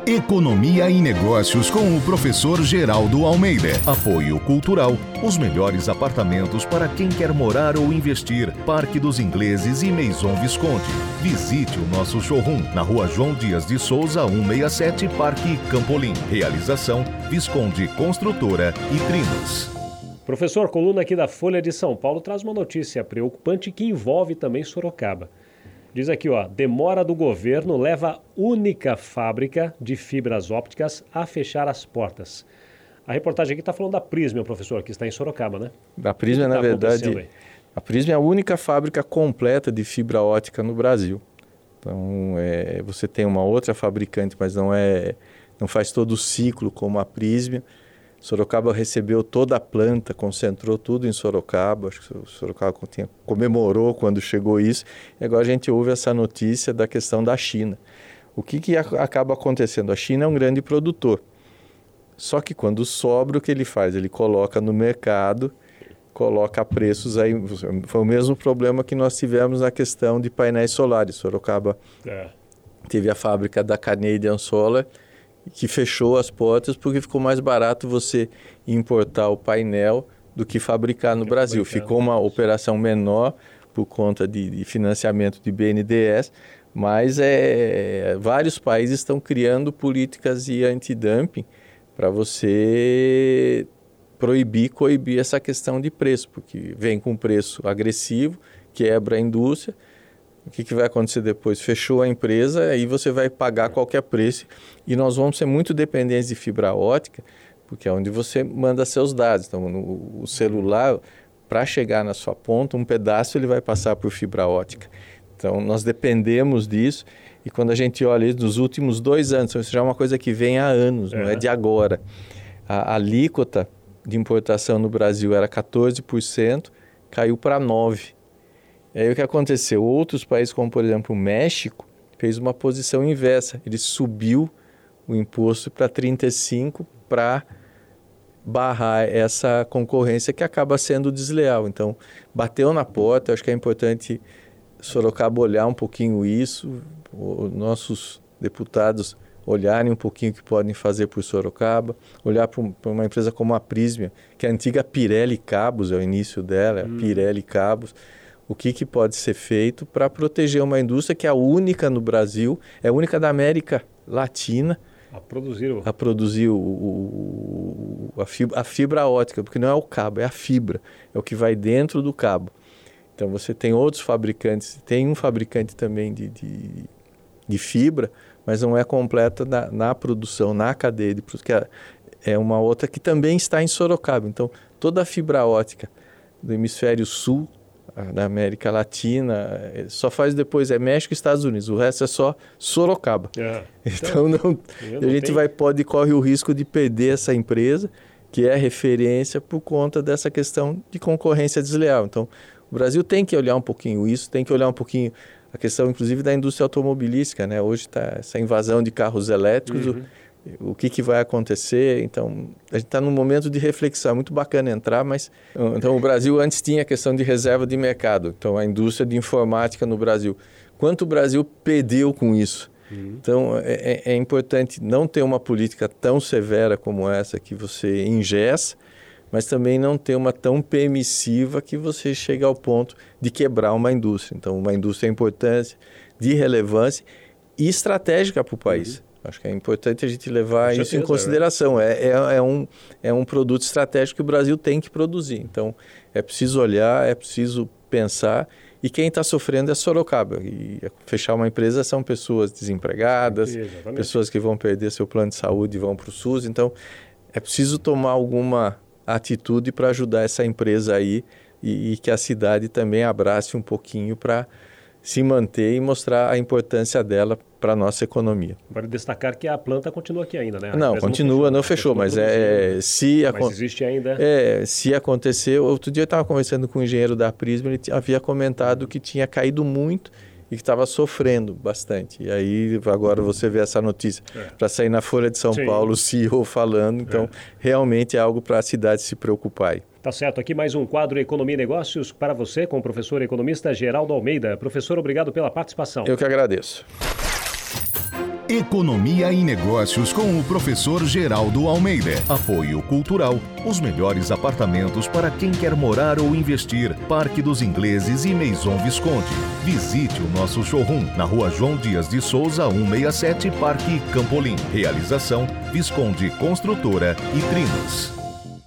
Economia e Negócios com o professor Geraldo Almeida. Apoio Cultural. Os melhores apartamentos para quem quer morar ou investir. Parque dos Ingleses e Maison Visconti. Visite o nosso showroom na Rua João Dias de Souza, 167, Parque Campolim. Realização Visconti Construtora e Trinos. Professor, coluna aqui da Folha de São Paulo traz uma notícia preocupante que envolve também Sorocaba. Diz aqui, demora do governo leva a única fábrica de fibras ópticas a fechar as portas. A reportagem aqui está falando da Prysmian, professor, que está em Sorocaba, né? Da Prysmian, na verdade, a Prysmian é a única fábrica completa de fibra óptica no Brasil. Então, você tem uma outra fabricante, mas não faz todo o ciclo como a Prysmian. Sorocaba recebeu toda a planta, concentrou tudo em Sorocaba. Acho que o Sorocaba comemorou quando chegou isso. E agora a gente ouve essa notícia da questão da China. O que acaba acontecendo? A China é um grande produtor. Só que quando sobra, o que ele faz? Ele coloca no mercado, coloca preços aí. Foi o mesmo problema que nós tivemos na questão de painéis solares. Sorocaba teve a fábrica da Canadian Solar, que fechou as portas porque ficou mais barato você importar o painel do que fabricar no Brasil. Ficou uma operação menor por conta de financiamento de BNDES, mas vários países estão criando políticas de antidumping para você coibir essa questão de preço, porque vem com preço agressivo, quebra a indústria. O que vai acontecer depois? Fechou a empresa, aí você vai pagar qualquer preço e nós vamos ser muito dependentes de fibra óptica, porque é onde você manda seus dados. Então, o celular, para chegar na sua ponta, um pedaço ele vai passar por fibra óptica. Então, nós dependemos disso e quando a gente olha isso nos últimos 2 anos, isso já é uma coisa que vem há anos, não é de agora. A alíquota de importação no Brasil era 14%, caiu para 9%. E aí o que aconteceu? Outros países, como por exemplo o México, fez uma posição inversa. Ele subiu o imposto para 35% para barrar essa concorrência que acaba sendo desleal. Então, bateu na porta. Acho que é importante Sorocaba olhar um pouquinho isso, os nossos deputados olharem um pouquinho o que podem fazer por Sorocaba, olhar para uma empresa como a Prysmian, que é a antiga Pirelli Cabos, é o início dela, Pirelli Cabos. O que pode ser feito para proteger uma indústria que é a única no Brasil, é a única da América Latina a produzir a fibra óptica, porque não é o cabo, é a fibra, é o que vai dentro do cabo. Então você tem outros fabricantes, tem um fabricante também de fibra, mas não é completa na produção, na cadeia de produção, que é uma outra que também está em Sorocaba. Então toda a fibra óptica do hemisfério sul, da América Latina, só faz depois México e Estados Unidos, o resto é só Sorocaba. Então a gente corre o risco de perder essa empresa, que é referência por conta dessa questão de concorrência desleal. Então o Brasil tem que olhar um pouquinho isso, tem que olhar um pouquinho a questão inclusive da indústria automobilística, né? Hoje está essa invasão de carros elétricos, o que vai acontecer. Então, a gente está num momento de reflexão, muito bacana entrar, mas... Então, o Brasil antes tinha a questão de reserva de mercado, então a indústria de informática no Brasil. Quanto o Brasil perdeu com isso? Então, é importante não ter uma política tão severa como essa que você engessa, mas também não ter uma tão permissiva que você chega ao ponto de quebrar uma indústria. Então, uma indústria é importante, de relevância e estratégica para o país. Acho que é importante a gente levar isso em consideração. É um produto estratégico que o Brasil tem que produzir. Então, é preciso olhar, é preciso pensar. E quem está sofrendo é Sorocaba. E fechar uma empresa são pessoas desempregadas, pessoas que vão perder seu plano de saúde e vão para o SUS. Então, é preciso tomar alguma atitude para ajudar essa empresa aí e que a cidade também abrace um pouquinho para se manter e mostrar a importância dela para a nossa economia. Vale destacar que a planta continua aqui ainda, né? Não, continua, não fechou, mas existe ainda. Se acontecer, outro dia eu estava conversando com o engenheiro da Prysmian, ele havia comentado que tinha caído muito e que estava sofrendo bastante. E aí agora você vê essa notícia para sair na Folha de São Paulo, o CEO falando, então realmente é algo para a cidade se preocupar aí. Tá certo, aqui mais um quadro Economia e Negócios para você com o professor economista Geraldo Almeida. Professor, obrigado pela participação. Eu que agradeço. Economia e Negócios com o professor Geraldo Almeida. Apoio Cultural. Os melhores apartamentos para quem quer morar ou investir. Parque dos Ingleses e Maison Visconti. Visite o nosso showroom na Rua João Dias de Souza, 167, Parque Campolim. Realização Visconti Construtora e Trinos.